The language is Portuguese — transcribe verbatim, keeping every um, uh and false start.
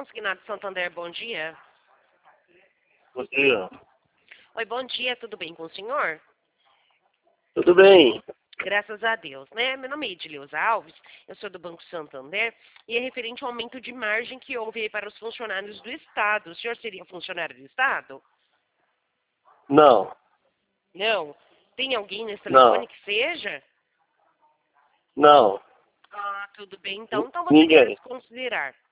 Consignado Santander, bom dia. Bom dia. Oi, bom dia, tudo bem com o senhor? Tudo bem? Graças a Deus, né? Meu nome é Edileuza Alves, eu sou do Banco Santander e é referente ao aumento de margem que houve aí para os funcionários do Estado. O senhor seria funcionário do Estado? Não, Não. Tem alguém nesse telefone não, que seja? não. Ah, tudo bem, então. N- Então você quer Ninguém. desconsiderar.